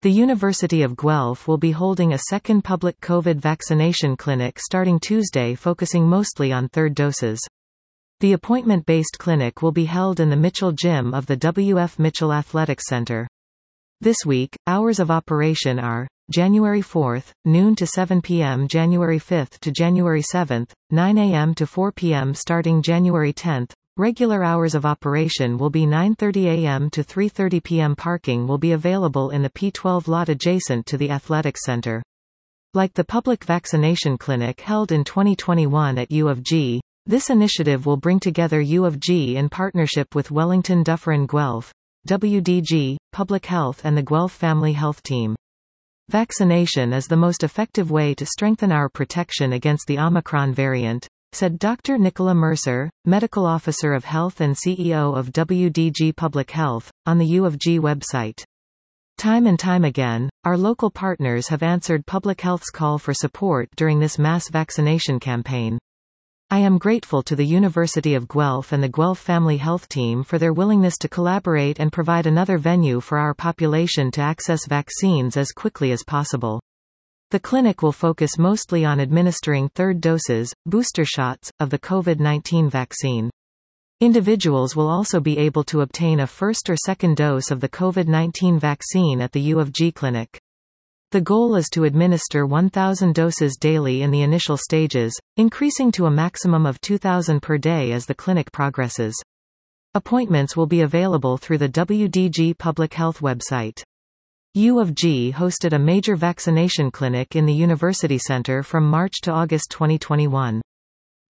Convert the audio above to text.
The University of Guelph will be holding a second public COVID vaccination clinic starting Tuesday, focusing mostly on third doses. The appointment-based clinic will be held in the Mitchell Gym of the W.F. Mitchell Athletics Center. This week, hours of operation are January 4th, noon to 7 p.m. January 5th to January 7th, 9 a.m. to 4 p.m. starting January 10th. Regular hours of operation will be 9:30 a.m. to 3:30 p.m. Parking will be available in the P12 lot adjacent to the Athletics Center. Like the public vaccination clinic held in 2021 at U of G, this initiative will bring together U of G in partnership with Wellington Dufferin Guelph, WDG, Public Health and the Guelph Family Health Team. Vaccination is the most effective way to strengthen our protection against the Omicron variant, said Dr. Nicola Mercer, Medical Officer of Health and CEO of WDG Public Health, on the U of G website. Time and time again, our local partners have answered Public Health's call for support during this mass vaccination campaign. I am grateful to the University of Guelph and the Guelph Family Health Team for their willingness to collaborate and provide another venue for our population to access vaccines as quickly as possible. The clinic will focus mostly on administering third doses, booster shots, of the COVID-19 vaccine. Individuals will also be able to obtain a first or second dose of the COVID-19 vaccine at the U of G clinic. The goal is to administer 1,000 doses daily in the initial stages, increasing to a maximum of 2,000 per day as the clinic progresses. Appointments will be available through the WDG Public Health website. U of G hosted a major vaccination clinic in the University Center from March to August 2021.